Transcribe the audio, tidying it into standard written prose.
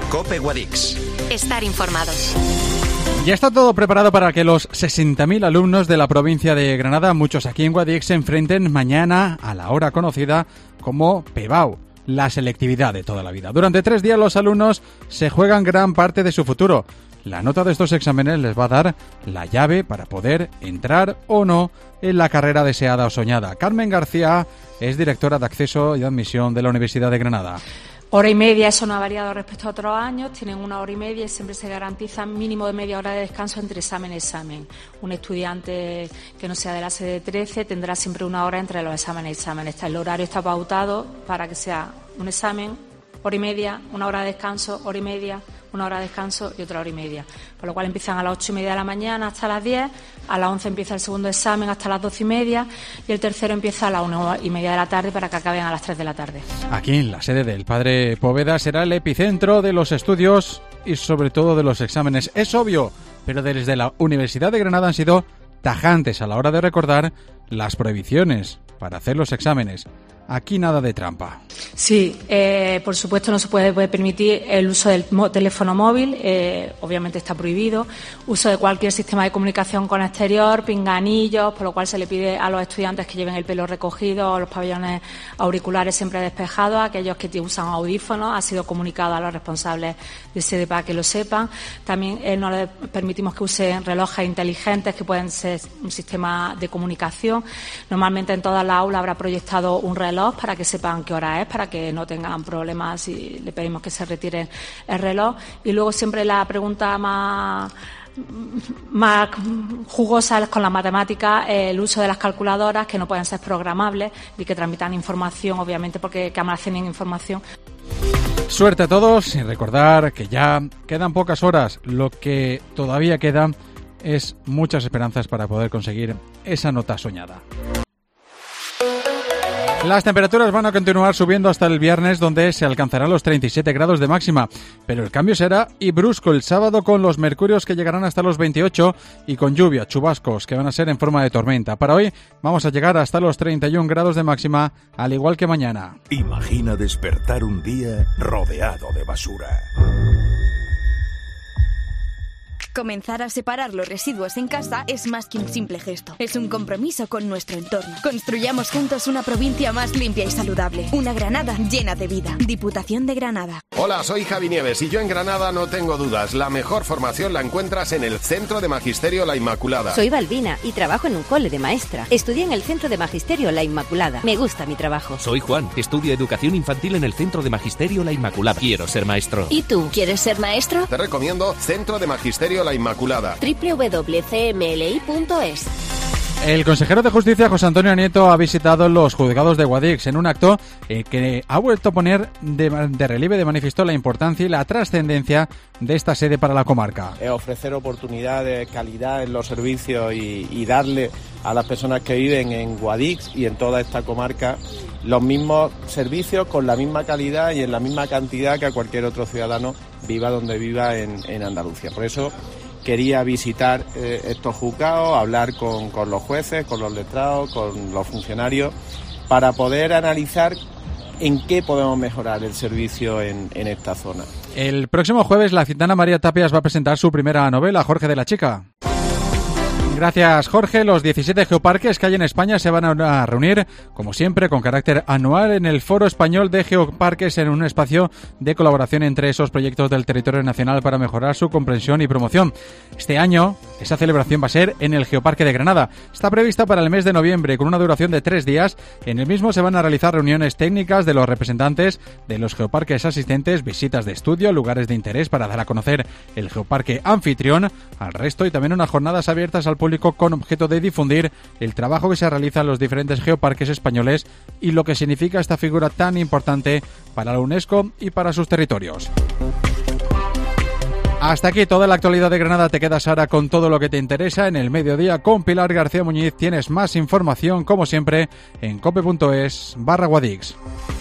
COPE Guadix. Estar informados. Ya está todo preparado para que los 60.000 alumnos de la provincia de Granada, muchos aquí en Guadix, se enfrenten mañana a la hora conocida como PEBAU, la selectividad de toda la vida. Durante 3 días los alumnos se juegan gran parte de su futuro. La nota de estos exámenes les va a dar la llave para poder entrar o no en la carrera deseada o soñada. Carmen García es directora de Acceso y Admisión de la Universidad de Granada. Hora y media, eso no ha variado respecto a otros años, tienen 1 hora y media y siempre se garantiza mínimo de media hora de descanso entre examen y examen. Un estudiante que no sea de la sede 13 tendrá siempre 1 hora entre los exámenes y exámenes. El horario está pautado para que sea un examen, hora y media, 1 hora de descanso, hora y media, 1 hora de descanso y otra hora y media. Por lo cual empiezan a las 8:30 de la mañana hasta las 10, a las 11 empieza el segundo examen hasta las 12:30 y el tercero empieza a las 1:30 de la tarde para que acaben a las 3 de la tarde. Aquí en la sede del Padre Poveda será el epicentro de los estudios y sobre todo de los exámenes. Es obvio, pero desde la Universidad de Granada han sido tajantes a la hora de recordar las prohibiciones para hacer los exámenes. Aquí nada de trampa. Sí, por supuesto no se puede permitir el uso del teléfono móvil, obviamente está prohibido, uso de cualquier sistema de comunicación con exterior, pinganillos, por lo cual se le pide a los estudiantes que lleven el pelo recogido, los pabellones auriculares siempre despejados, aquellos que usan audífonos, ha sido comunicado a los responsables de sede para que lo sepan. También no les permitimos que usen relojes inteligentes que pueden ser un sistema de comunicación. Normalmente en todas las aulas habrá proyectado un reloj para que sepan qué hora es, para que no tengan problemas si le pedimos que se retire el reloj. Y luego siempre la pregunta más jugosa es con la matemática, el uso de las calculadoras que no pueden ser programables y que transmitan información, obviamente, porque que almacenen información. Suerte a todos y recordar que ya quedan pocas horas. Lo que todavía queda es muchas esperanzas para poder conseguir esa nota soñada. Las temperaturas van a continuar subiendo hasta el viernes, donde se alcanzarán los 37 grados de máxima, pero el cambio será y brusco el sábado, con los mercurios que llegarán hasta los 28 y con lluvia, chubascos que van a ser en forma de tormenta. Para hoy vamos a llegar hasta los 31 grados de máxima, al igual que mañana. Imagina despertar un día rodeado de basura. Comenzar a separar los residuos en casa es más que un simple gesto. Es un compromiso con nuestro entorno. Construyamos juntos una provincia más limpia y saludable. Una Granada llena de vida. Diputación de Granada. Hola, soy Javi Nieves y yo en Granada no tengo dudas. La mejor formación la encuentras en el Centro de Magisterio La Inmaculada. Soy Balbina y trabajo en un cole de maestra. Estudié en el Centro de Magisterio La Inmaculada. Me gusta mi trabajo. Soy Juan. Estudio Educación Infantil en el Centro de Magisterio La Inmaculada. Quiero ser maestro. ¿Y tú? ¿Quieres ser maestro? Te recomiendo Centro de Magisterio La Inmaculada. www.cmli.es. El consejero de Justicia, José Antonio Nieto, ha visitado los juzgados de Guadix en un acto que ha vuelto a poner de relieve, de manifiesto, la importancia y la trascendencia de esta sede para la comarca. Ofrecer oportunidades, calidad en los servicios y darle a las personas que viven en Guadix y en toda esta comarca los mismos servicios con la misma calidad y en la misma cantidad que a cualquier otro ciudadano, viva donde viva en Andalucía. Por eso quería visitar estos juzgados, hablar con los jueces, con los letrados, con los funcionarios, para poder analizar en qué podemos mejorar el servicio en esta zona. El próximo jueves la gitana María Tapias va a presentar su primera novela, Jorge de la Chica. Gracias, Jorge. Los 17 geoparques que hay en España se van a reunir, como siempre, con carácter anual en el Foro Español de Geoparques, en un espacio de colaboración entre esos proyectos del territorio nacional para mejorar su comprensión y promoción. Este año, esa celebración va a ser en el Geoparque de Granada. Está prevista para el mes de noviembre, con una duración de 3 días. En el mismo se van a realizar reuniones técnicas de los representantes de los geoparques asistentes, visitas de estudio, lugares de interés para dar a conocer el geoparque anfitrión al resto, y también unas jornadas abiertas al público con objeto de difundir el trabajo que se realiza en los diferentes geoparques españoles y lo que significa esta figura tan importante para la UNESCO y para sus territorios. Hasta aquí toda la actualidad de Granada. Te quedas ahora con todo lo que te interesa en el mediodía con Pilar García Muñiz. Tienes más información, como siempre, en cope.es/Guadix.